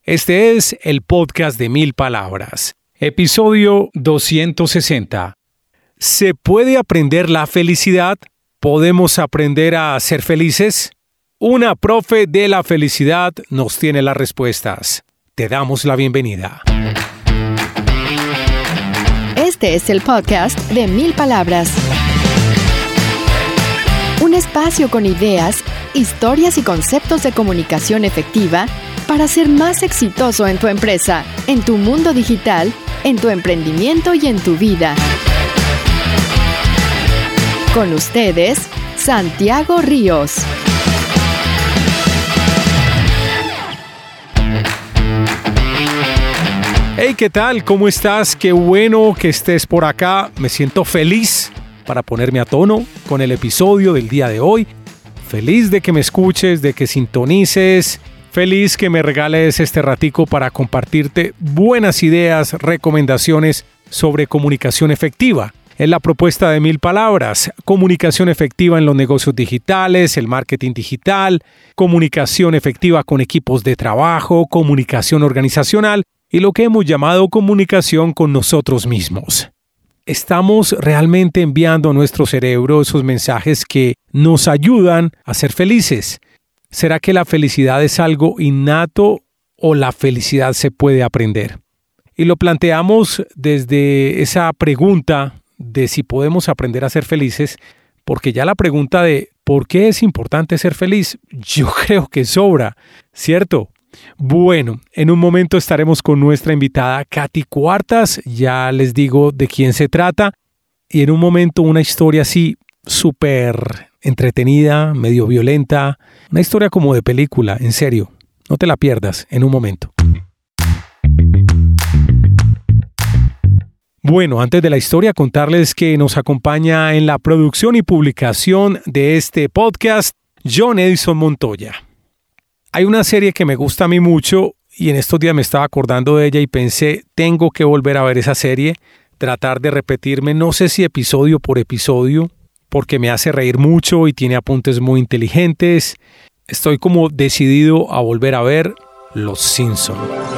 Este es el podcast de 1000 palabras, episodio 260. ¿Se puede aprender la felicidad? ¿Podemos aprender a ser felices? Una profe de la felicidad nos tiene las respuestas. Te damos la bienvenida. Este es el podcast de 1000 palabras. Un espacio con ideas, historias y conceptos de comunicación efectiva para ser más exitoso en tu empresa, en tu mundo digital, en tu emprendimiento y en tu vida. Con ustedes, Santiago Ríos. Hey, ¿qué tal? ¿Cómo estás? Qué bueno que estés por acá. Me siento feliz para ponerme a tono con el episodio del día de hoy. Feliz de que me escuches, de que sintonices. Feliz que me regales este ratico para compartirte buenas ideas, recomendaciones sobre comunicación efectiva. Es la propuesta de 1000 palabras. Comunicación efectiva en los negocios digitales, el marketing digital, comunicación efectiva con equipos de trabajo, comunicación organizacional y lo que hemos llamado comunicación con nosotros mismos. ¿Estamos realmente enviando a nuestro cerebro esos mensajes que nos ayudan a ser felices? ¿Será que la felicidad es algo innato o la felicidad se puede aprender? Y lo planteamos desde esa pregunta de si podemos aprender a ser felices, porque ya la pregunta de ¿por qué es importante ser feliz? Yo creo que sobra, ¿cierto? Bueno, en un momento estaremos con nuestra invitada Katy Cuartas, ya les digo de quién se trata, y en un momento una historia así súper entretenida, medio violenta, una historia como de película, en serio, no te la pierdas en un momento. Bueno, antes de la historia, contarles que nos acompaña en la producción y publicación de este podcast, John Edison Montoya. Hay una serie que me gusta a mí mucho y en estos días me estaba acordando de ella y pensé, tengo que volver a ver esa serie, tratar de repetirme, no sé si episodio por episodio, porque me hace reír mucho y tiene apuntes muy inteligentes. Estoy como decidido a volver a ver Los Simpson.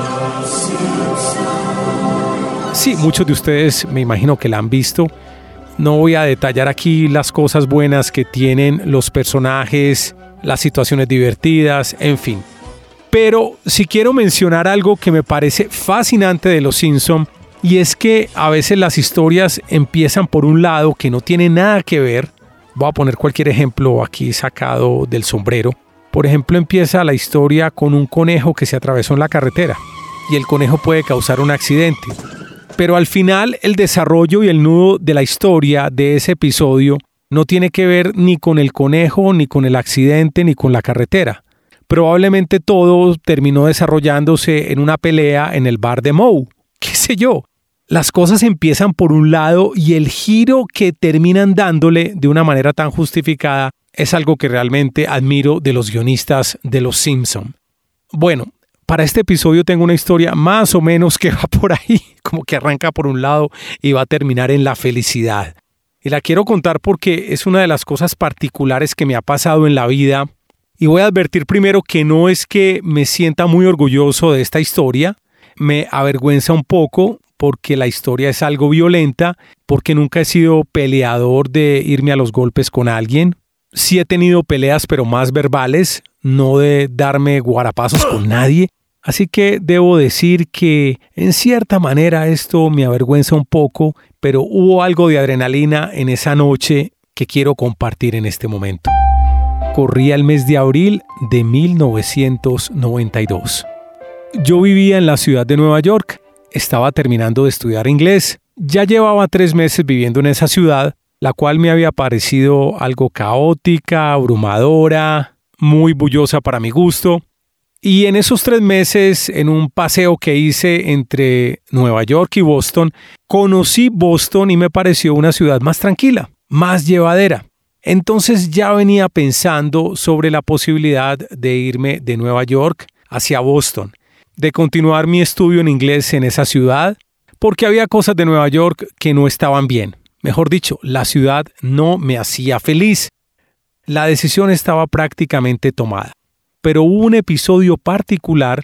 Sí, muchos de ustedes me imagino que la han visto. No voy a detallar aquí las cosas buenas que tienen los personajes, las situaciones divertidas, en fin. Pero sí quiero mencionar algo que me parece fascinante de Los Simpson, y es que a veces las historias empiezan por un lado que no tiene nada que ver. Voy a poner cualquier ejemplo aquí sacado del sombrero. Por ejemplo, empieza la historia con un conejo que se atravesó en la carretera y el conejo puede causar un accidente. Pero al final el desarrollo y el nudo de la historia de ese episodio no tiene que ver ni con el conejo, ni con el accidente, ni con la carretera. Probablemente todo terminó desarrollándose en una pelea en el bar de Moe. ¿Qué sé yo? Las cosas empiezan por un lado y el giro que terminan dándole de una manera tan justificada es algo que realmente admiro de los guionistas de Los Simpson. Bueno, para este episodio tengo una historia más o menos que va por ahí, como que arranca por un lado y va a terminar en la felicidad. Y la quiero contar porque es una de las cosas particulares que me ha pasado en la vida. Y voy a advertir primero que no es que me sienta muy orgulloso de esta historia. Me avergüenza un poco porque la historia es algo violenta, porque nunca he sido peleador de irme a los golpes con alguien. Sí he tenido peleas, pero más verbales, no de darme guarapazos con nadie. Así que debo decir que en cierta manera esto me avergüenza un poco, pero hubo algo de adrenalina en esa noche que quiero compartir en este momento. Corría el mes de abril de 1992. Yo vivía en la ciudad de Nueva York, estaba terminando de estudiar inglés. Ya llevaba 3 meses viviendo en esa ciudad, la cual me había parecido algo caótica, abrumadora, muy bullosa para mi gusto. Y en esos 3 meses, en un paseo que hice entre Nueva York y Boston, conocí Boston y me pareció una ciudad más tranquila, más llevadera. Entonces ya venía pensando sobre la posibilidad de irme de Nueva York hacia Boston, de continuar mi estudio en inglés en esa ciudad, porque había cosas de Nueva York que no estaban bien. Mejor dicho, la ciudad no me hacía feliz. La decisión estaba prácticamente tomada. Pero hubo un episodio particular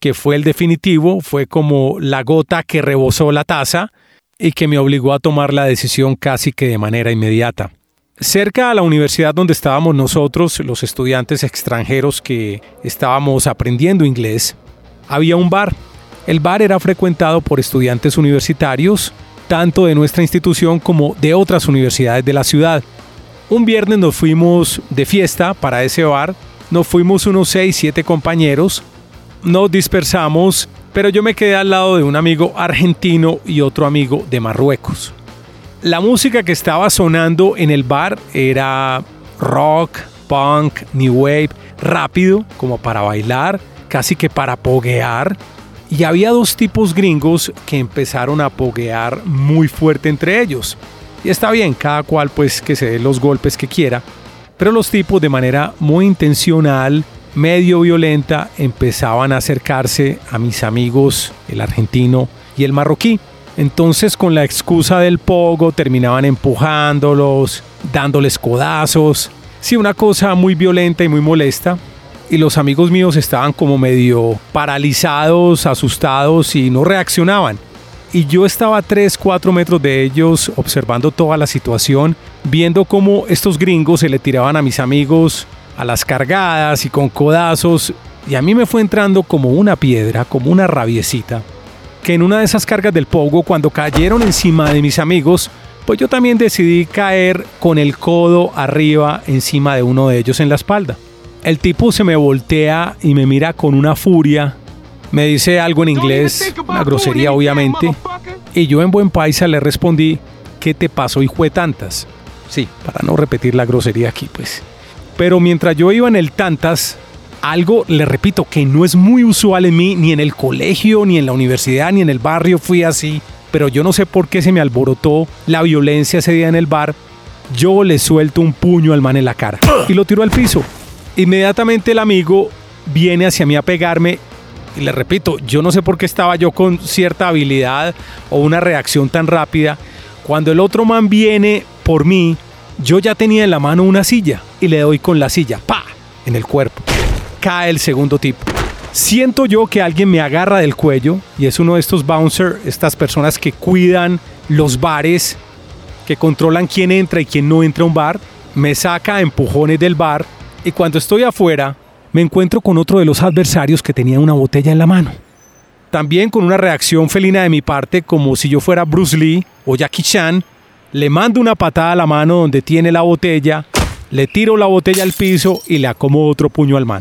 que fue el definitivo, fue como la gota que rebosó la taza y que me obligó a tomar la decisión casi que de manera inmediata. Cerca a la universidad donde estábamos nosotros, los estudiantes extranjeros que estábamos aprendiendo inglés, había un bar. El bar era frecuentado por estudiantes universitarios, tanto de nuestra institución como de otras universidades de la ciudad. Un viernes nos fuimos de fiesta para ese bar, nos fuimos unos 6, 7 compañeros, nos dispersamos, pero yo me quedé al lado de un amigo argentino y otro amigo de Marruecos. La música que estaba sonando en el bar era rock, punk, new wave, rápido, como para bailar, casi que para poguear. Y había 2 tipos gringos que empezaron a poguear muy fuerte entre ellos. Y está bien, cada cual pues que se dé los golpes que quiera. Pero los tipos de manera muy intencional, medio violenta, empezaban a acercarse a mis amigos, el argentino y el marroquí. Entonces, con la excusa del pogo, terminaban empujándolos, dándoles codazos. Sí, una cosa muy violenta y muy molesta. Y los amigos míos estaban como medio paralizados, asustados y no reaccionaban. Y yo estaba a 3, 4 metros de ellos observando toda la situación, viendo cómo estos gringos se le tiraban a mis amigos a las cargadas y con codazos. Y a mí me fue entrando como una piedra, como una rabiecita, que en una de esas cargas del pogo, cuando cayeron encima de mis amigos, pues yo también decidí caer con el codo arriba encima de uno de ellos en la espalda. El tipo se me voltea y me mira con una furia, me dice algo en inglés, una grosería obviamente, y yo en buen paisa le respondí: ¿qué te pasó, hijo de tantas? Sí, para no repetir la grosería aquí pues. Pero mientras yo iba en el tantas, algo, le repito, que no es muy usual en mí, ni en el colegio, ni en la universidad, ni en el barrio fui así, pero yo no sé por qué se me alborotó la violencia ese día en el bar. Yo le suelto un puño al man en la cara y lo tiro al piso. Inmediatamente el amigo viene hacia mí a pegarme y le repito, yo no sé por qué estaba yo con cierta habilidad o una reacción tan rápida. Cuando el otro man viene por mí, yo ya tenía en la mano una silla y le doy con la silla, ¡pa!, en el cuerpo. Cae el segundo tipo. Siento yo que alguien me agarra del cuello y es uno de estos bouncers, estas personas que cuidan los bares, que controlan quién entra y quién no entra a un bar. Me saca a empujones del bar y cuando estoy afuera me encuentro con otro de los adversarios que tenía una botella en la mano. También con una reacción felina de mi parte, como si yo fuera Bruce Lee o Jackie Chan, le mando una patada a la mano donde tiene la botella, le tiro la botella al piso y le acomodo otro puño al man.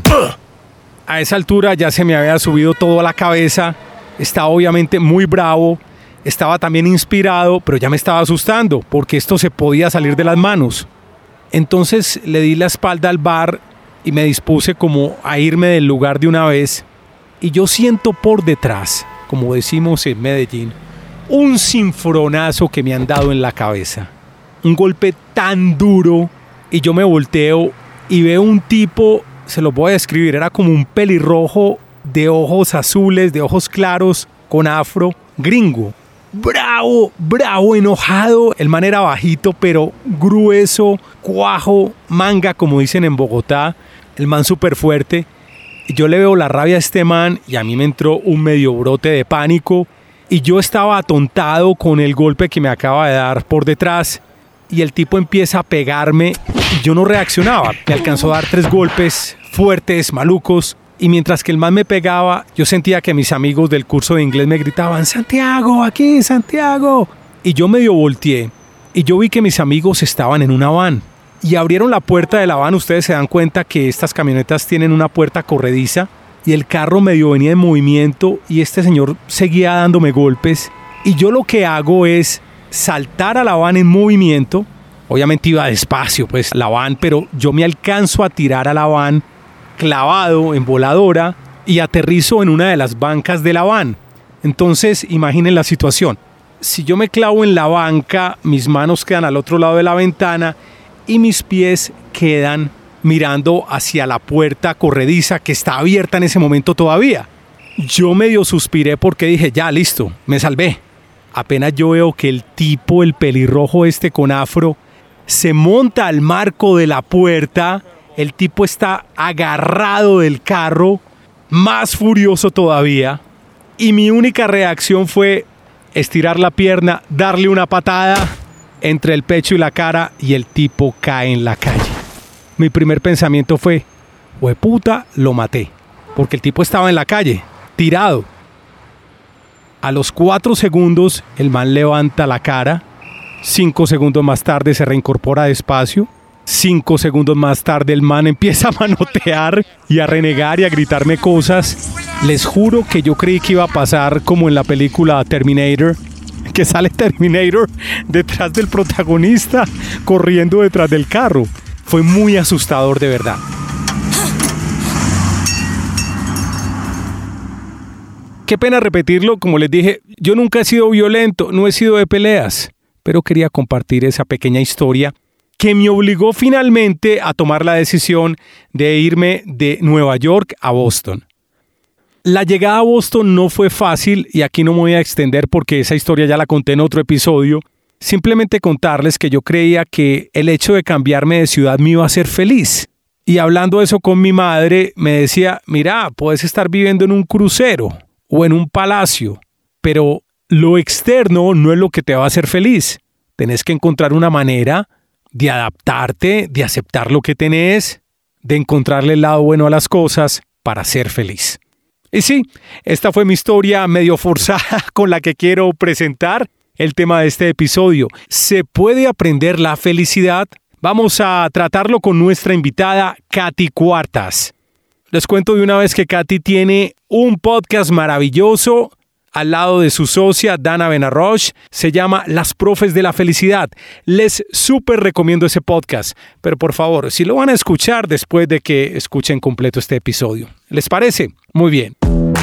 A esa altura ya se me había subido todo a la cabeza, estaba obviamente muy bravo, estaba también inspirado, pero ya me estaba asustando porque esto se podía salir de las manos. Entonces le di la espalda al bar y me dispuse como a irme del lugar de una vez. Y yo siento por detrás, como decimos en Medellín, un cinfronazo que me han dado en la cabeza. Un golpe tan duro y yo me volteo y veo un tipo, se lo voy a describir, era como un pelirrojo de ojos azules, de ojos claros, con afro, gringo. Bravo, bravo, enojado. El man era bajito, pero grueso, cuajo, manga, como dicen en Bogotá. El man súper fuerte. Y yo le veo la rabia a este man y a mí me entró un medio brote de pánico. Y yo estaba atontado con el golpe que me acaba de dar por detrás. Y el tipo empieza a pegarme y yo no reaccionaba. Me alcanzó a dar 3 golpes fuertes, malucos. Y mientras que el man me pegaba, yo sentía que mis amigos del curso de inglés me gritaban: ¡Santiago, aquí, Santiago! Y yo medio volteé y yo vi que mis amigos estaban en una van. Y abrieron la puerta de la van. Ustedes se dan cuenta que estas camionetas tienen una puerta corrediza. Y el carro medio venía en movimiento y este señor seguía dándome golpes. Y yo lo que hago es saltar a la van en movimiento. Obviamente iba despacio pues la van, pero yo me alcanzo a tirar a la van clavado en voladora y aterrizo en una de las bancas de la van. Entonces imaginen la situación. Si yo me clavo en la banca, mis manos quedan al otro lado de la ventana y mis pies quedan mirando hacia la puerta corrediza que está abierta en ese momento todavía. Yo medio suspiré porque dije: ya, listo, me salvé. Apenas yo veo que el tipo, el pelirrojo este con afro, se monta al marco de la puerta. El tipo está agarrado del carro, más furioso todavía, y mi única reacción fue estirar la pierna, darle una patada entre el pecho y la cara, y el tipo cae en la calle. Mi primer pensamiento fue, hueputa, lo maté, porque el tipo estaba en la calle, tirado. A los 4 segundos, el man levanta la cara. 5 segundos más tarde se reincorpora despacio. 5 segundos más tarde el man empieza a manotear y a renegar y a gritarme cosas. Les juro que yo creí que iba a pasar como en la película Terminator, que sale Terminator detrás del protagonista corriendo detrás del carro. Fue muy asustador, de verdad. Qué pena repetirlo, como les dije, yo nunca he sido violento, no he sido de peleas, pero quería compartir esa pequeña historia que me obligó finalmente a tomar la decisión de irme de Nueva York a Boston. La llegada a Boston no fue fácil, y aquí no me voy a extender porque esa historia ya la conté en otro episodio. Simplemente contarles que yo creía que el hecho de cambiarme de ciudad me iba a hacer feliz. Y hablando eso con mi madre, me decía, mira, puedes estar viviendo en un crucero o en un palacio, pero lo externo no es lo que te va a hacer feliz. Tenés que encontrar una manera de adaptarte, de aceptar lo que tenés, de encontrarle el lado bueno a las cosas para ser feliz. Y sí, esta fue mi historia medio forzada con la que quiero presentar el tema de este episodio. ¿Se puede aprender la felicidad? Vamos a tratarlo con nuestra invitada, Katy Cuartas. Les cuento de una vez que Katy tiene un podcast maravilloso al lado de su socia, Dana Benarroch. Se llama Las Profes de la Felicidad. Les súper recomiendo ese podcast. Pero por favor, si lo van a escuchar después de que escuchen completo este episodio. ¿Les parece? Muy bien.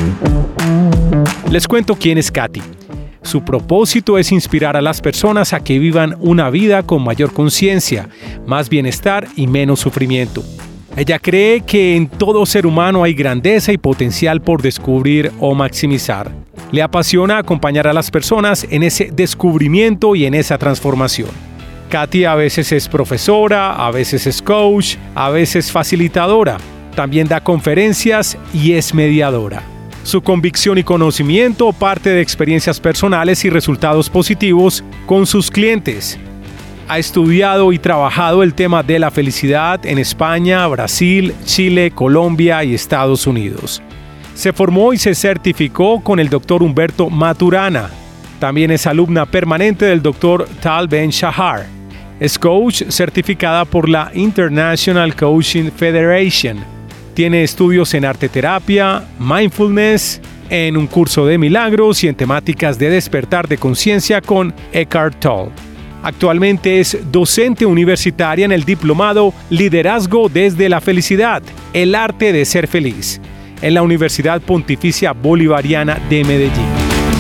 Les cuento quién es Katy. Su propósito es inspirar a las personas a que vivan una vida con mayor conciencia, más bienestar y menos sufrimiento. Ella cree que en todo ser humano hay grandeza y potencial por descubrir o maximizar. Le apasiona acompañar a las personas en ese descubrimiento y en esa transformación. Katy a veces es profesora, a veces es coach, a veces facilitadora. También da conferencias y es mediadora. Su convicción y conocimiento parte de experiencias personales y resultados positivos con sus clientes. Ha estudiado y trabajado el tema de la felicidad en España, Brasil, Chile, Colombia y Estados Unidos. Se formó y se certificó con el Dr. Humberto Maturana. También es alumna permanente del Dr. Tal Ben Shahar. Es coach certificada por la International Coaching Federation. Tiene estudios en arte terapia, mindfulness, en un curso de milagros y en temáticas de despertar de conciencia con Eckhart Tolle. Actualmente es docente universitaria en el diplomado Liderazgo desde la Felicidad, el arte de ser feliz, en la Universidad Pontificia Bolivariana de Medellín.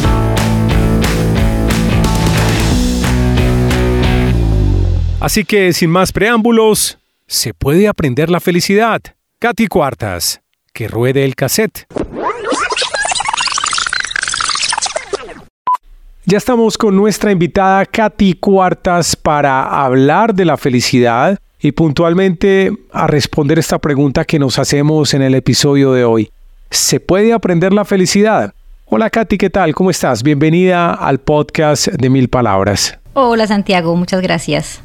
Así que, sin más preámbulos, ¿se puede aprender la felicidad? Katy Cuartas, que ruede el cassette. Ya estamos con nuestra invitada Katy Cuartas para hablar de la felicidad y puntualmente a responder esta pregunta que nos hacemos en el episodio de hoy. ¿Se puede aprender la felicidad? Hola Katy, ¿qué tal? ¿Cómo estás? Bienvenida al podcast de 1000 Palabras. Hola Santiago, muchas gracias.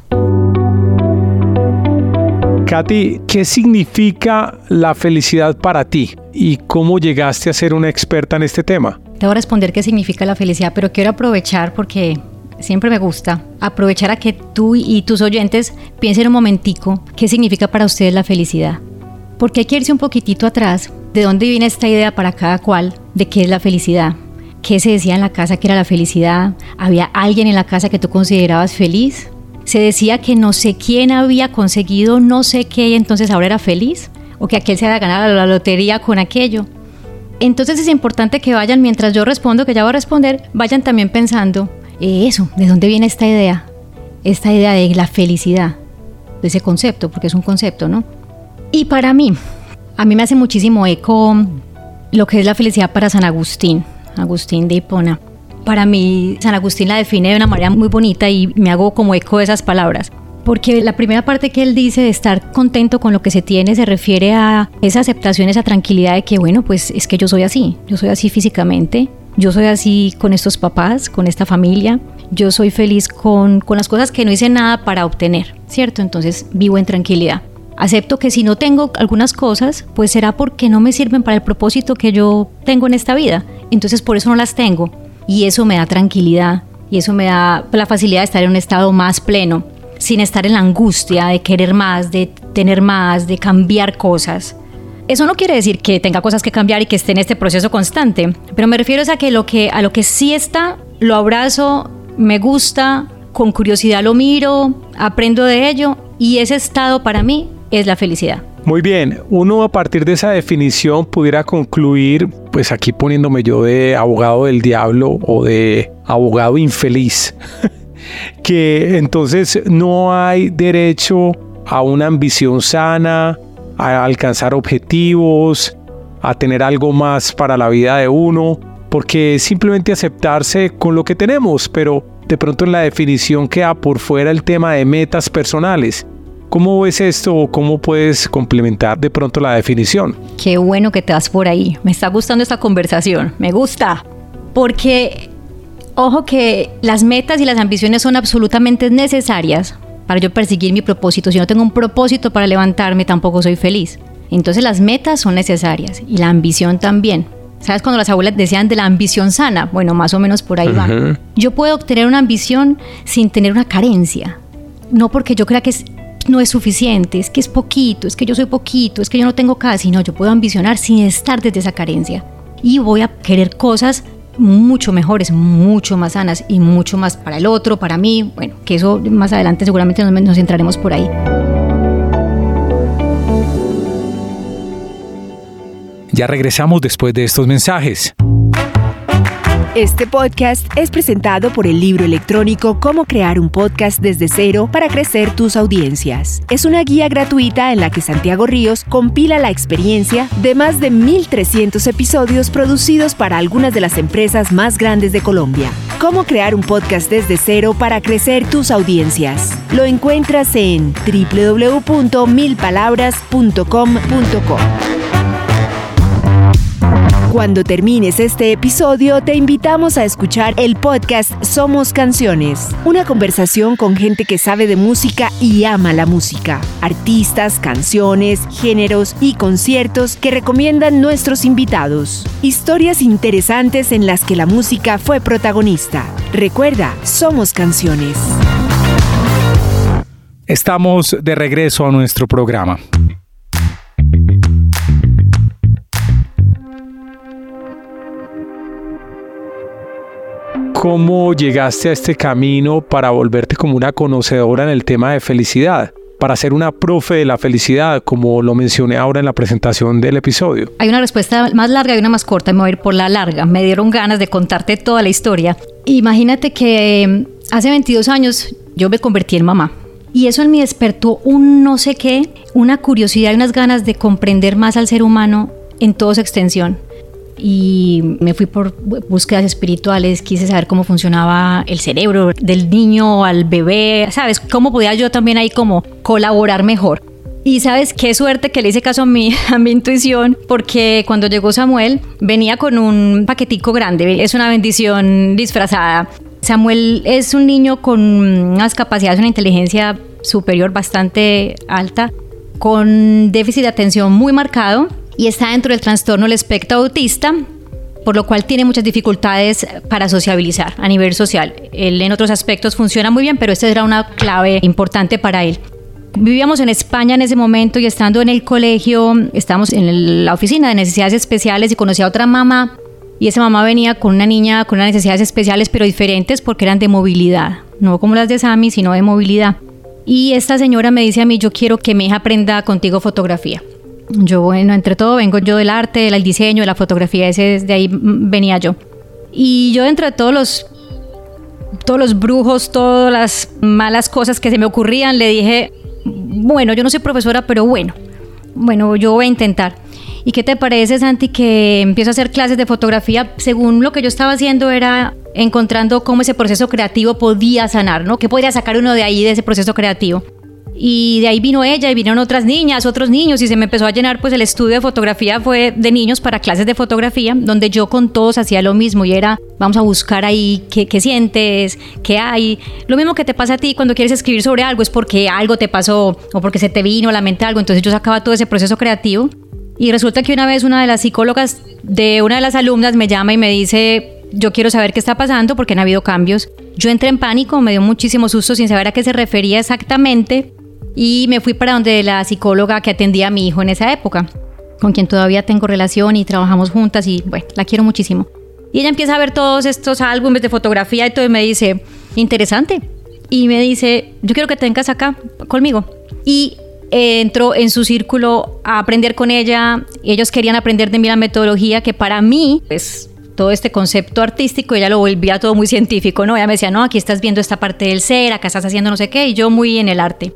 Katy, ¿qué significa la felicidad para ti? ¿Y cómo llegaste a ser una experta en este tema? Te voy a responder qué significa la felicidad, pero quiero aprovechar porque siempre me gusta aprovechar a que tú y tus oyentes piensen un momentico qué significa para ustedes la felicidad. Porque hay que irse un poquitito atrás de dónde viene esta idea para cada cual de qué es la felicidad. ¿Qué se decía en la casa que era la felicidad? ¿Había alguien en la casa que tú considerabas feliz? ¿Se decía que no sé quién había conseguido no sé qué y entonces ahora era feliz? ¿O que aquel se había ganado la lotería con aquello? Entonces es importante que vayan, mientras yo respondo, que ya voy a responder, vayan también pensando eso, ¿de dónde viene esta idea? Esta idea de la felicidad, de ese concepto, porque es un concepto, ¿no? Y para mí, a mí me hace muchísimo eco lo que es la felicidad para San Agustín, Agustín de Hipona. Para mí, San Agustín la define de una manera muy bonita y me hago como eco de esas palabras. Porque la primera parte que él dice de estar contento con lo que se tiene se refiere a esa aceptación, esa tranquilidad de que, bueno, pues es que yo soy así físicamente, yo soy así con estos papás, con esta familia, yo soy feliz con las cosas que no hice nada para obtener, ¿cierto? Entonces vivo en tranquilidad. Acepto que si no tengo algunas cosas, pues será porque no me sirven para el propósito que yo tengo en esta vida, entonces por eso no las tengo, y eso me da tranquilidad, y eso me da la facilidad de estar en un estado más pleno, sin estar en la angustia de querer más, de tener más, de cambiar cosas. Eso no quiere decir que tenga cosas que cambiar y que esté en este proceso constante, pero me refiero a lo que sí está, lo abrazo, me gusta, con curiosidad lo miro, aprendo de ello, y ese estado para mí es la felicidad. Muy bien, uno a partir de esa definición pudiera concluir, pues aquí poniéndome yo de abogado del diablo o de abogado infeliz, que entonces no hay derecho a una ambición sana, a alcanzar objetivos, a tener algo más para la vida de uno, porque es simplemente aceptarse con lo que tenemos, pero de pronto en la definición queda por fuera el tema de metas personales. ¿Cómo ves esto o cómo puedes complementar de pronto la definición? Qué bueno que te vas por ahí. Me está gustando esta conversación. Me gusta. Porque, ojo que las metas y las ambiciones son absolutamente necesarias para yo perseguir mi propósito. Si no tengo un propósito para levantarme, tampoco soy feliz. Entonces las metas son necesarias y la ambición también. ¿Sabes cuando las abuelas decían de la ambición sana? Bueno, más o menos por ahí va. Yo puedo obtener una ambición sin tener una carencia. No porque yo crea que no es suficiente, es que es poquito, es que yo soy poquito, es que yo no tengo casi. No, yo puedo ambicionar sin estar desde esa carencia. Y voy a querer cosas mucho mejores, mucho más sanas y mucho más para el otro, para mí. Bueno, que eso más adelante seguramente nos centraremos por ahí. Ya regresamos después de estos mensajes. Este podcast es presentado por el libro electrónico Cómo crear un podcast desde cero para crecer tus audiencias. Es una guía gratuita en la que Santiago Ríos compila la experiencia de más de 1,300 episodios producidos para algunas de las empresas más grandes de Colombia. Cómo crear un podcast desde cero para crecer tus audiencias. Lo encuentras en www.milpalabras.com.co. Cuando termines este episodio, te invitamos a escuchar el podcast Somos Canciones, una conversación con gente que sabe de música y ama la música, artistas, canciones, géneros y conciertos que recomiendan nuestros invitados, historias interesantes en las que la música fue protagonista. Recuerda, Somos Canciones. Estamos de regreso a nuestro programa. ¿Cómo llegaste a este camino para volverte como una conocedora en el tema de felicidad? Para ser una profe de la felicidad, como lo mencioné ahora en la presentación del episodio. Hay una respuesta más larga y una más corta. Me voy a ir por la larga. Me dieron ganas de contarte toda la historia. Imagínate que hace 22 años yo me convertí en mamá. Y eso en mí despertó un no sé qué, una curiosidad y unas ganas de comprender más al ser humano en toda su extensión. Y me fui por búsquedas espirituales, quise saber cómo funcionaba el cerebro del niño al bebé, ¿sabes? Cómo podía yo también ahí como colaborar mejor. Y ¿sabes qué suerte que le hice caso a mi intuición? Porque cuando llegó Samuel venía con un paquetico grande, es una bendición disfrazada. Samuel es un niño con unas capacidades, una inteligencia superior bastante alta, con déficit de atención muy marcado, y está dentro del trastorno del espectro autista, por lo cual tiene muchas dificultades para sociabilizar a nivel social. Él en otros aspectos funciona muy bien, pero esta era una clave importante para él. Vivíamos en España en ese momento y estando en el colegio, estábamos en la oficina de necesidades especiales y conocí a otra mamá, y esa mamá venía con una niña con unas necesidades especiales, pero diferentes porque eran de movilidad, no como las de Sammy, sino de movilidad. Y esta señora me dice a mí, yo quiero que mi hija aprenda contigo fotografía. Yo, bueno, entre todo vengo yo del arte, del diseño, de la fotografía, de ahí venía yo. Y yo entre todos los brujos, todas las malas cosas que se me ocurrían, le dije, bueno, yo no soy profesora, pero bueno, yo voy a intentar. ¿Y qué te parece, Santi, que empiezo a hacer clases de fotografía? Según lo que yo estaba haciendo era encontrando cómo ese proceso creativo podía sanar, ¿no? ¿Qué podría sacar uno de ahí, de ese proceso creativo? Y de ahí vino ella y vinieron otras niñas, otros niños, y se me empezó a llenar, pues el estudio de fotografía fue de niños para clases de fotografía, donde yo con todos hacía lo mismo y era, vamos a buscar ahí qué sientes, qué hay. Lo mismo que te pasa a ti cuando quieres escribir sobre algo, es porque algo te pasó o porque se te vino a la mente algo. Entonces yo sacaba todo ese proceso creativo y resulta que una vez una de las psicólogas de una de las alumnas me llama y me dice: yo quiero saber qué está pasando porque han habido cambios. Yo entré en pánico, me dio muchísimo susto sin saber a qué se refería exactamente. Y me fui para donde la psicóloga que atendía a mi hijo en esa época, con quien todavía tengo relación y trabajamos juntas y bueno, la quiero muchísimo. Y ella empieza a ver todos estos álbumes de fotografía y todo y me dice: interesante. Y me dice: yo quiero que te vengas acá conmigo. Y entró en su círculo a aprender con ella. Ellos querían aprender de mí la metodología, que para mí, pues, todo este concepto artístico, ella lo volvía todo muy científico, ¿no? Ella me decía: no, aquí estás viendo esta parte del ser, acá estás haciendo no sé qué, y yo muy en el arte.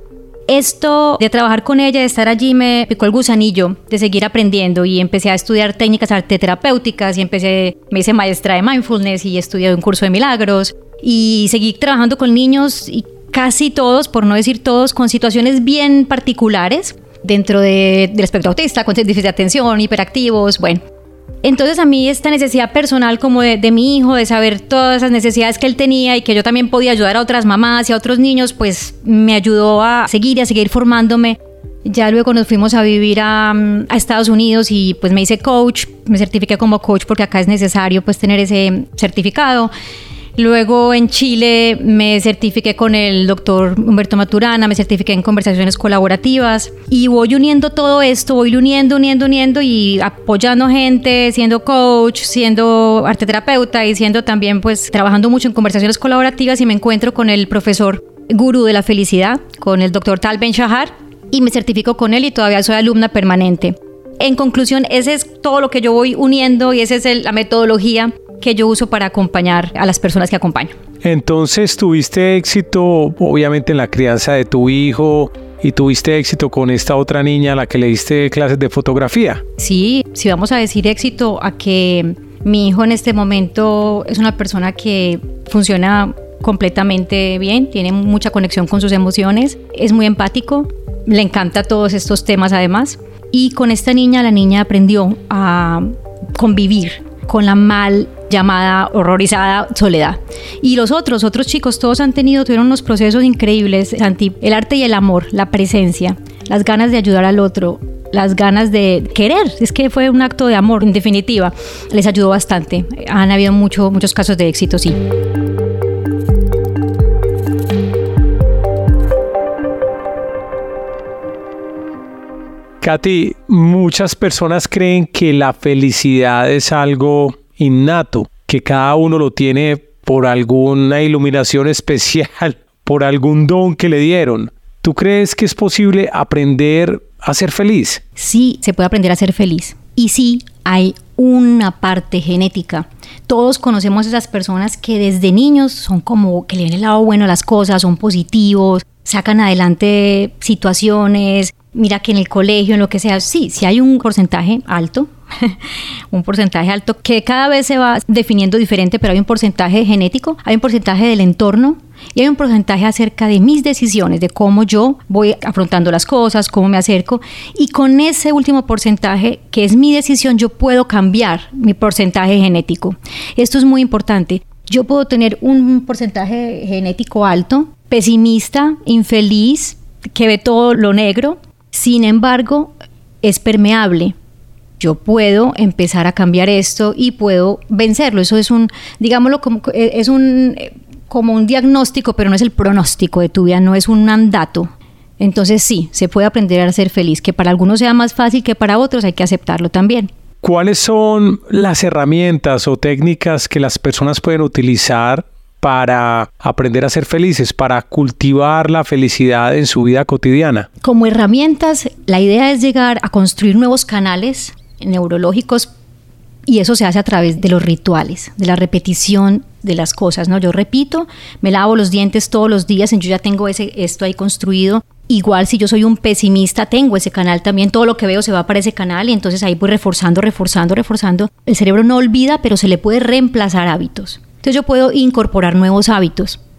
Esto de trabajar con ella, de estar allí, me picó el gusanillo de seguir aprendiendo y empecé a estudiar técnicas arteterapéuticas y me hice maestra de mindfulness y estudié un curso de milagros y seguí trabajando con niños y casi todos, por no decir todos, con situaciones bien particulares dentro del espectro autista, con déficit de atención, hiperactivos, bueno. Entonces a mí esta necesidad personal como de mi hijo, de saber todas esas necesidades que él tenía y que yo también podía ayudar a otras mamás y a otros niños, pues me ayudó a seguir formándome. Ya luego nos fuimos a vivir a Estados Unidos y pues me hice coach, me certifiqué como coach porque acá es necesario pues tener ese certificado. Luego en Chile me certifiqué con el doctor Humberto Maturana, me certifiqué en conversaciones colaborativas y voy uniendo todo esto, voy uniendo y apoyando gente, siendo coach, siendo arteterapeuta y siendo también pues trabajando mucho en conversaciones colaborativas y me encuentro con el profesor gurú de la felicidad, con el doctor Tal Ben-Shahar y me certifico con él y todavía soy alumna permanente. En conclusión, ese es todo lo que yo voy uniendo y esa es la metodología que yo uso para acompañar a las personas que acompaño. Entonces, tuviste éxito, obviamente, en la crianza de tu hijo y tuviste éxito con esta otra niña a la que le diste clases de fotografía. Sí, si vamos a decir éxito, a que mi hijo en este momento es una persona que funciona completamente bien, tiene mucha conexión con sus emociones, es muy empático, le encanta todos estos temas además. Y con esta niña, la niña aprendió a convivir con la mal llamada, horrorizada soledad. Y los otros chicos, todos tuvieron unos procesos increíbles, Santi. El arte y el amor, la presencia, las ganas de ayudar al otro, las ganas de querer. Es que fue un acto de amor, en definitiva. Les ayudó bastante. Han habido muchos casos de éxito, sí. Katy, muchas personas creen que la felicidad es algo innato, que cada uno lo tiene por alguna iluminación especial, por algún don que le dieron. ¿Tú crees que es posible aprender a ser feliz? Sí, se puede aprender a ser feliz. Y sí, hay una parte genética. Todos conocemos a esas personas que desde niños son como que le ven el lado bueno a las cosas, son positivos, sacan adelante situaciones. Mira que en el colegio, en lo que sea, sí hay un porcentaje alto, que cada vez se va definiendo diferente, pero hay un porcentaje genético, hay un porcentaje del entorno y hay un porcentaje acerca de mis decisiones, de cómo yo voy afrontando las cosas, cómo me acerco, y con ese último porcentaje, que es mi decisión, yo puedo cambiar mi porcentaje genético. Esto es muy importante. Yo puedo tener un porcentaje genético alto, pesimista, infeliz, que ve todo lo negro. Sin embargo, es permeable. Yo puedo empezar a cambiar esto y puedo vencerlo. Eso es digámoslo, como un diagnóstico, pero no es el pronóstico de tu vida, no es un mandato. Entonces sí, se puede aprender a ser feliz, que para algunos sea más fácil que para otros, hay que aceptarlo también. ¿Cuáles son las herramientas o técnicas que las personas pueden utilizar para aprender a ser felices, para cultivar la felicidad en su vida cotidiana? Como herramientas, la idea es llegar a construir nuevos canales neurológicos y eso se hace a través de los rituales, de la repetición de las cosas, ¿no? Yo repito, me lavo los dientes todos los días, yo ya tengo esto ahí construido. Igual si yo soy un pesimista, tengo ese canal también, todo lo que veo se va para ese canal y entonces ahí voy reforzando. El cerebro no olvida, pero se le puede reemplazar hábitos. Entonces yo puedo incorporar nuevos hábitos.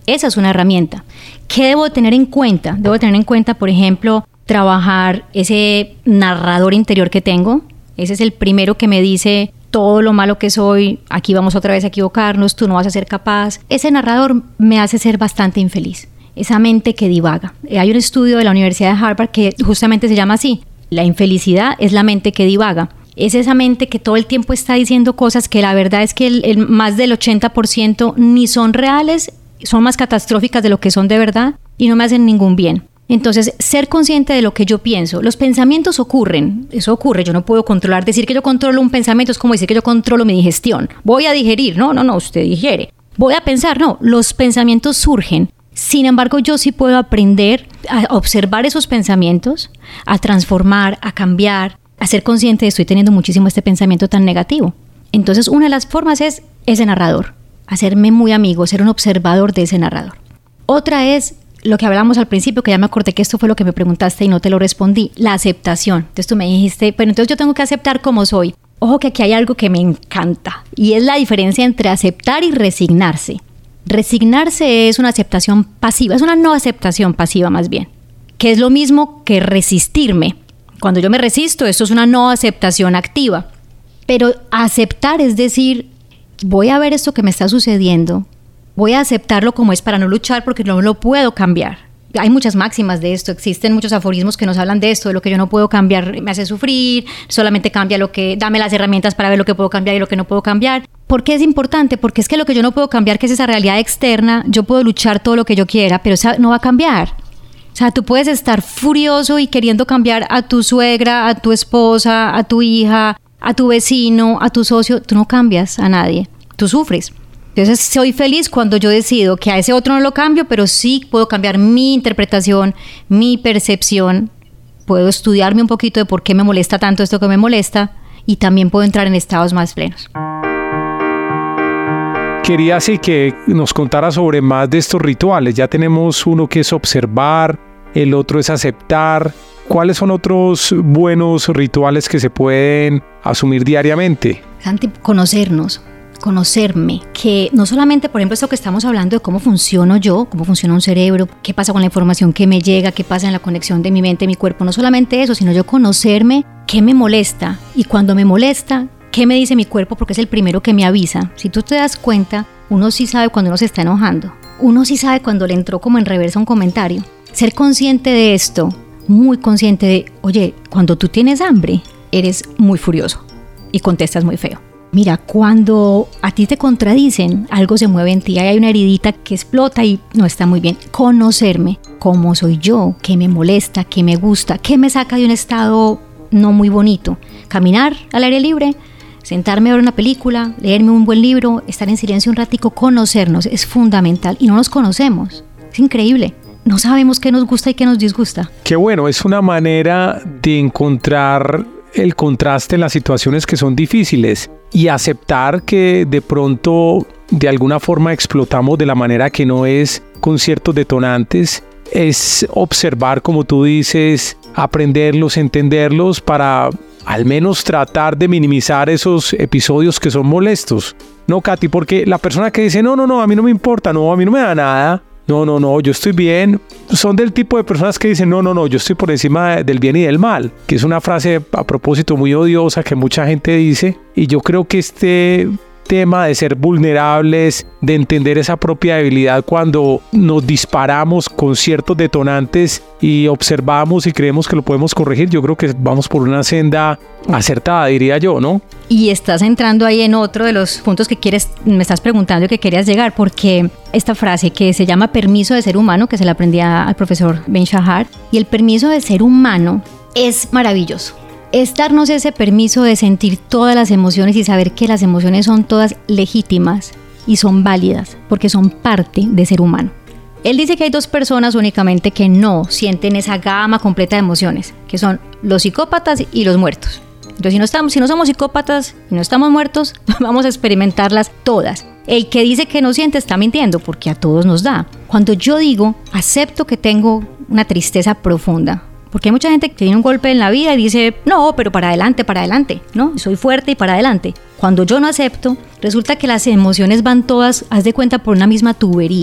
Esa es una herramienta. ¿Qué debo tener en cuenta? Debo tener en cuenta, por ejemplo, trabajar ese narrador interior que tengo. Ese es el primero que me dice todo lo malo que soy, aquí vamos otra vez a equivocarnos, tú no vas a ser capaz. Ese narrador me hace ser bastante infeliz. Esa mente que divaga. Hay un estudio de la Universidad de Harvard que justamente se llama así. La infelicidad es la mente que divaga. Es esa mente que todo el tiempo está diciendo cosas que la verdad es que el más del 80% ni son reales, son más catastróficas de lo que son de verdad y no me hacen ningún bien. Entonces, ser consciente de lo que yo pienso. Los pensamientos ocurren, eso ocurre, yo no puedo controlar. Decir que yo controlo un pensamiento es como decir que yo controlo mi digestión. Voy a digerir, no, usted digiere. Voy a pensar, no, los pensamientos surgen. Sin embargo, yo sí puedo aprender a observar esos pensamientos, a transformar, a cambiar, a ser consciente de estoy teniendo muchísimo este pensamiento tan negativo. Entonces, una de las formas es ese narrador, hacerme muy amigo, ser un observador de ese narrador. Otra es lo que hablamos al principio, que ya me acordé que esto fue lo que me preguntaste y no te lo respondí, la aceptación. Entonces tú me dijiste, pero entonces yo tengo que aceptar como soy. Ojo que aquí hay algo que me encanta y es la diferencia entre aceptar y resignarse. Resignarse es una aceptación pasiva, es una no aceptación pasiva más bien, que es lo mismo que resistirme. Cuando yo me resisto, esto es una no aceptación activa. Pero aceptar es decir, voy a ver esto que me está sucediendo, voy a aceptarlo como es para no luchar porque no lo puedo cambiar. Hay muchas máximas de esto, existen muchos aforismos que nos hablan de esto, de lo que yo no puedo cambiar me hace sufrir, solamente cambia lo que, dame las herramientas para ver lo que puedo cambiar y lo que no puedo cambiar. ¿Por qué es importante? Porque es que lo que yo no puedo cambiar, que es esa realidad externa, yo puedo luchar todo lo que yo quiera, pero esa no va a cambiar. O sea, tú puedes estar furioso y queriendo cambiar a tu suegra, a tu esposa, a tu hija, a tu vecino, a tu socio, tú no cambias a nadie, tú sufres. Entonces soy feliz cuando yo decido que a ese otro no lo cambio, pero sí puedo cambiar mi interpretación, mi percepción, puedo estudiarme un poquito de por qué me molesta tanto esto que me molesta y también puedo entrar en estados más plenos. Quería así que nos contara sobre más de estos rituales. Ya tenemos uno que es observar, el otro es aceptar. ¿Cuáles son otros buenos rituales que se pueden asumir diariamente? Santi, conocerme, que no solamente, por ejemplo, esto que estamos hablando de cómo funciono yo, cómo funciona un cerebro, qué pasa con la información que me llega, qué pasa en la conexión de mi mente y mi cuerpo, no solamente eso, sino yo conocerme qué me molesta y cuando me molesta, qué me dice mi cuerpo, porque es el primero que me avisa. Si tú te das cuenta, uno sí sabe cuando uno se está enojando, uno sí sabe cuando le entró como en reversa un comentario. Ser consciente de esto, muy consciente de, oye, cuando tú tienes hambre, eres muy furioso y contestas muy feo. Mira, cuando a ti te contradicen, algo se mueve en ti, hay una heridita que explota y no está muy bien. Conocerme, cómo soy yo, qué me molesta, qué me gusta, qué me saca de un estado no muy bonito. Caminar al aire libre, sentarme a ver una película, leerme un buen libro, estar en silencio un ratico, conocernos es fundamental y no nos conocemos, es increíble. No sabemos qué nos gusta y qué nos disgusta. Qué bueno, es una manera de encontrar el contraste en las situaciones que son difíciles y aceptar que de pronto de alguna forma explotamos de la manera que no es con ciertos detonantes. Es observar, como tú dices, aprenderlos, entenderlos para al menos tratar de minimizar esos episodios que son molestos. No, Katy, porque la persona que dice no, a mí no me importa, no, a mí no me da nada, no, yo estoy bien, son del tipo de personas que dicen no, yo estoy por encima del bien y del mal, que es una frase a propósito muy odiosa que mucha gente dice, y yo creo que este tema de ser vulnerables, de entender esa propia debilidad cuando nos disparamos con ciertos detonantes y observamos y creemos que lo podemos corregir, yo creo que vamos por una senda acertada, diría yo, ¿no? Y estás entrando ahí en otro de los puntos que me estás preguntando y que querías llegar, porque esta frase que se llama permiso de ser humano, que se la aprendí al profesor Ben Shahar, y el permiso de ser humano es maravilloso. Es darnos ese permiso de sentir todas las emociones y saber que las emociones son todas legítimas y son válidas, porque son parte de ser humano. Él dice que hay dos personas únicamente que no sienten esa gama completa de emociones, que son los psicópatas y los muertos. Entonces, si no somos psicópatas y no estamos muertos, vamos a experimentarlas todas. El que dice que no siente está mintiendo, porque a todos nos da. Cuando yo digo, acepto que tengo una tristeza profunda, porque hay mucha gente que tiene un golpe en la vida y dice, no, pero para adelante, ¿no? Soy fuerte y para adelante. Cuando yo no acepto, resulta que las emociones van todas, haz de cuenta, por una misma tubería.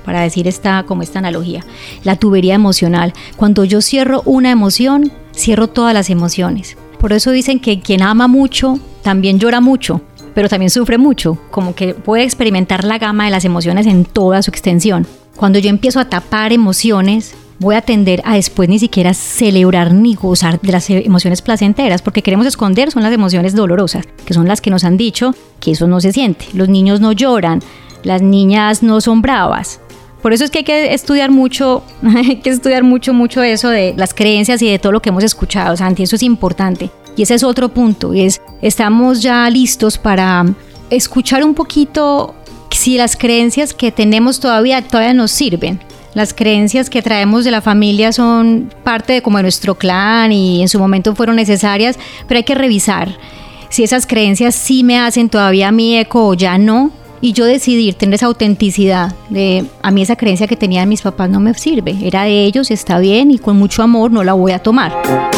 para decir esta analogía. La tubería emocional. Cuando yo cierro una emoción, cierro todas las emociones. Por eso dicen que quien ama mucho también llora mucho, pero también sufre mucho, como que puede experimentar la gama de las emociones en toda su extensión. Cuando yo empiezo a tapar emociones, voy a tender a después ni siquiera celebrar ni gozar de las emociones placenteras, porque queremos esconder son las emociones dolorosas, que son las que nos han dicho que eso no se siente. Los niños no lloran, las niñas no son bravas. Por eso es que hay que estudiar mucho eso de las creencias y de todo lo que hemos escuchado, Santi, eso es importante. Y ese es otro punto, estamos ya listos para escuchar un poquito si las creencias que tenemos todavía nos sirven. Las creencias que traemos de la familia son parte de como de nuestro clan y en su momento fueron necesarias, pero hay que revisar si esas creencias sí me hacen todavía mi eco o ya no. Y yo decidir tener esa autenticidad de a mí esa creencia que tenían mis papás no me sirve, era de ellos, está bien y con mucho amor no la voy a tomar.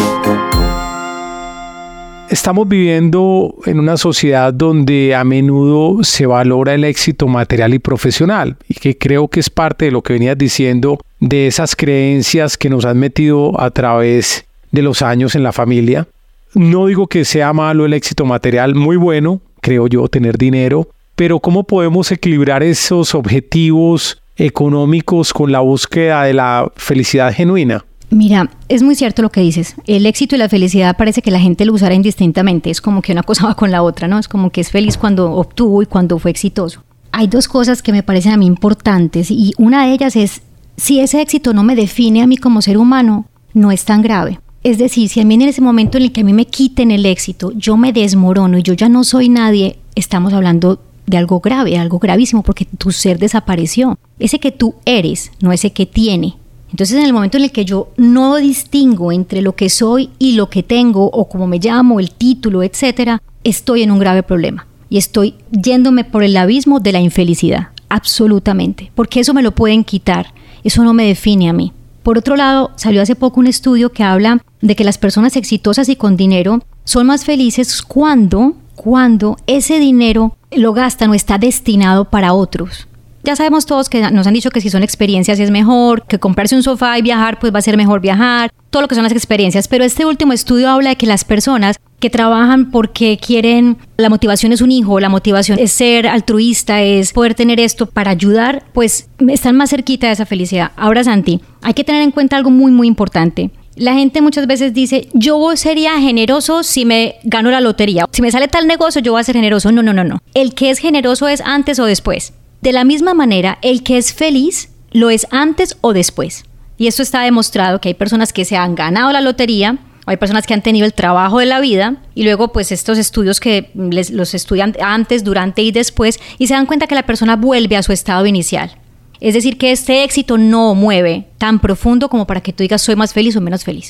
Estamos viviendo en una sociedad donde a menudo se valora el éxito material y profesional y que creo que es parte de lo que venías diciendo de esas creencias que nos han metido a través de los años en la familia. No digo que sea malo el éxito material, muy bueno, creo yo, tener dinero, pero ¿cómo podemos equilibrar esos objetivos económicos con la búsqueda de la felicidad genuina? Mira, es muy cierto lo que dices. El éxito y la felicidad parece que la gente lo usara indistintamente. Es como que una cosa va con la otra, ¿no? Es como que es feliz cuando obtuvo y cuando fue exitoso. Hay dos cosas que me parecen a mí importantes y una de ellas es, si ese éxito no me define a mí como ser humano, no es tan grave. Es decir, si a mí en ese momento en el que a mí me quiten el éxito, yo me desmorono y yo ya no soy nadie, estamos hablando de algo grave, algo gravísimo, porque tu ser desapareció. Ese que tú eres, no ese que tiene. Entonces, en el momento en el que yo no distingo entre lo que soy y lo que tengo, o como me llamo, el título, etcétera, estoy en un grave problema. Y estoy yéndome por el abismo de la infelicidad, absolutamente. Porque eso me lo pueden quitar, eso no me define a mí. Por otro lado, salió hace poco un estudio que habla de que las personas exitosas y con dinero son más felices cuando ese dinero lo gastan o está destinado para otros. Ya sabemos todos que nos han dicho que si son experiencias es mejor, que comprarse un sofá y viajar pues va a ser mejor viajar, todo lo que son las experiencias, pero este último estudio habla de que las personas que trabajan porque quieren, la motivación es un hijo, la motivación es ser altruista, es poder tener esto para ayudar, pues están más cerquita de esa felicidad. Ahora, Santi, hay que tener en cuenta algo muy muy importante. La gente muchas veces dice, yo sería generoso si me gano la lotería, si me sale tal negocio yo voy a ser generoso. No. El que es generoso es antes o después. De la misma manera, el que es feliz lo es antes o después. Y esto está demostrado que hay personas que se han ganado la lotería, o hay personas que han tenido el trabajo de la vida, y luego pues estos estudios que los estudian antes, durante y después, y se dan cuenta que la persona vuelve a su estado inicial. Es decir, que este éxito no mueve tan profundo como para que tú digas soy más feliz o menos feliz.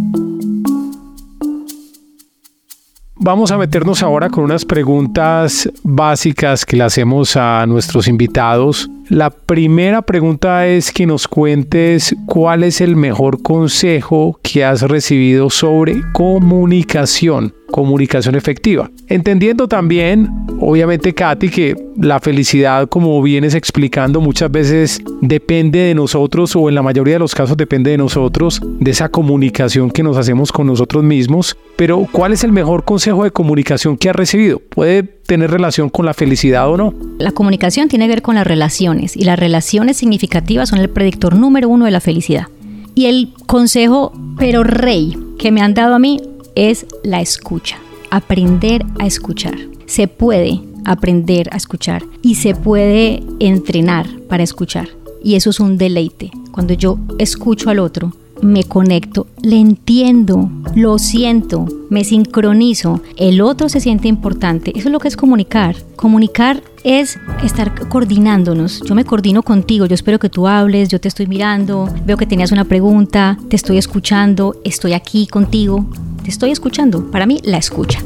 Vamos a meternos ahora con unas preguntas básicas que le hacemos a nuestros invitados. La primera pregunta es que nos cuentes cuál es el mejor consejo que has recibido sobre comunicación efectiva. Entendiendo también, obviamente, Katy, que la felicidad, como vienes explicando, muchas veces depende de nosotros, o en la mayoría de los casos depende de nosotros, de esa comunicación que nos hacemos con nosotros mismos. Pero, ¿cuál es el mejor consejo de comunicación que has recibido? ¿Puede tener relación con la felicidad o no? La comunicación tiene que ver con las relaciones, y las relaciones significativas son el predictor número 1 de la felicidad. Y el consejo, pero rey, que me han dado a mí es la escucha. Aprender a escuchar. Se puede aprender a escuchar y se puede entrenar para escuchar. Y eso es un deleite. Cuando yo escucho al otro, me conecto, le entiendo, lo siento, me sincronizo, el otro se siente importante. Eso es lo que es comunicar. Comunicar es estar coordinándonos. Yo me coordino contigo, yo espero que tú hables, yo te estoy mirando, veo que tenías una pregunta, te estoy escuchando, estoy aquí contigo, te estoy escuchando. Para mí, la escucha.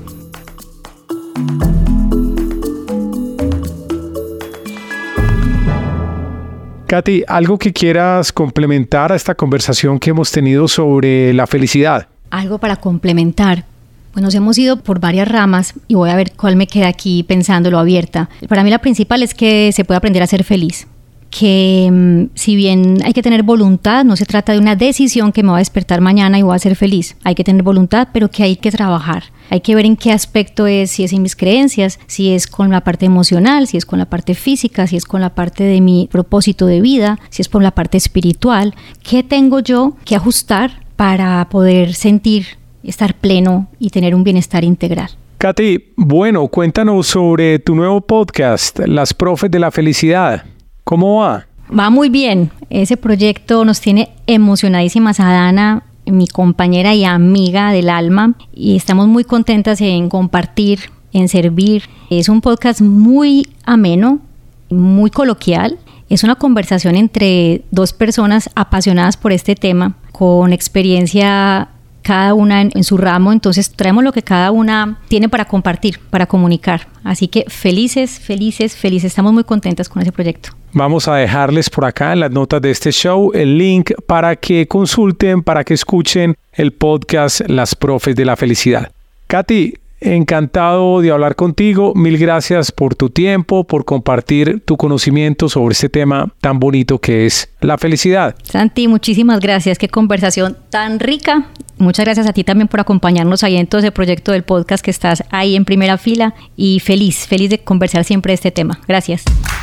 Katy, ¿algo que quieras complementar a esta conversación que hemos tenido sobre la felicidad? Algo para complementar. Pues nos hemos ido por varias ramas y voy a ver cuál me queda aquí pensándolo abierta. Para mí la principal es que se puede aprender a ser feliz. que si bien hay que tener voluntad, no se trata de una decisión que me va a despertar mañana y voy a ser feliz. Hay que tener voluntad, pero que hay que trabajar. Hay que ver en qué aspecto es, si es en mis creencias, si es con la parte emocional, si es con la parte física, si es con la parte de mi propósito de vida, si es por la parte espiritual. ¿Qué tengo yo que ajustar para poder sentir, estar pleno y tener un bienestar integral? Katy, bueno, cuéntanos sobre tu nuevo podcast, Las Profes de la Felicidad. ¿Cómo va? Va muy bien. Ese proyecto nos tiene emocionadísimas a Dana, mi compañera y amiga del alma, y estamos muy contentas en compartir, en servir. Es un podcast muy ameno, muy coloquial. Es una conversación entre dos personas apasionadas por este tema, con experiencia cada una en su ramo. Entonces traemos lo que cada una tiene para compartir, para comunicar. Así que felices. Estamos muy contentas con ese proyecto. Vamos a dejarles por acá en las notas de este show el link para que consulten, para que escuchen el podcast Las Profes de la Felicidad. Katy, encantado de hablar contigo. Mil gracias por tu tiempo, por compartir tu conocimiento sobre este tema tan bonito que es la felicidad. Santi, muchísimas gracias. Qué conversación tan rica. Muchas gracias a ti también por acompañarnos ahí en todo ese proyecto del podcast, que estás ahí en primera fila, y feliz de conversar siempre de este tema. Gracias.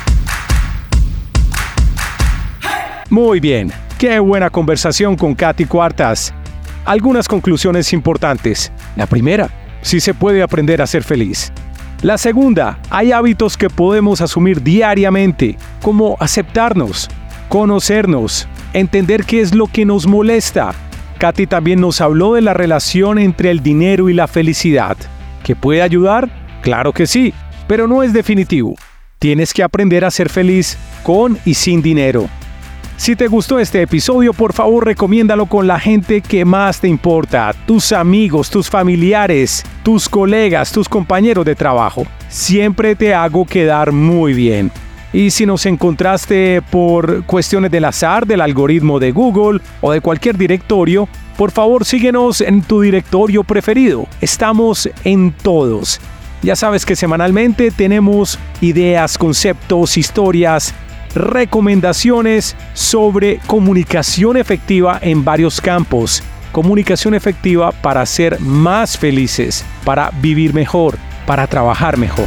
Muy bien, qué buena conversación con Katy Cuartas. Algunas conclusiones importantes. La primera, sí se puede aprender a ser feliz. La segunda, hay hábitos que podemos asumir diariamente, como aceptarnos, conocernos, entender qué es lo que nos molesta. Katy también nos habló de la relación entre el dinero y la felicidad. ¿Que puede ayudar? Claro que sí, pero no es definitivo. Tienes que aprender a ser feliz con y sin dinero. Si te gustó este episodio, por favor recomiéndalo con la gente que más te importa, tus amigos, tus familiares, tus colegas, tus compañeros de trabajo. Siempre te hago quedar muy bien. Y si nos encontraste por cuestiones del azar, del algoritmo de Google o de cualquier directorio, por favor síguenos en tu directorio preferido. Estamos en todos. Ya sabes que semanalmente tenemos ideas, conceptos, historias, recomendaciones sobre comunicación efectiva en varios campos. Comunicación efectiva para ser más felices, para vivir mejor, para trabajar mejor.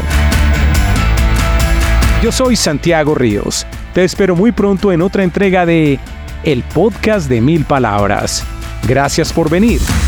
Yo soy Santiago Ríos. Te espero muy pronto en otra entrega de El Podcast de 1000 Palabras. Gracias por venir.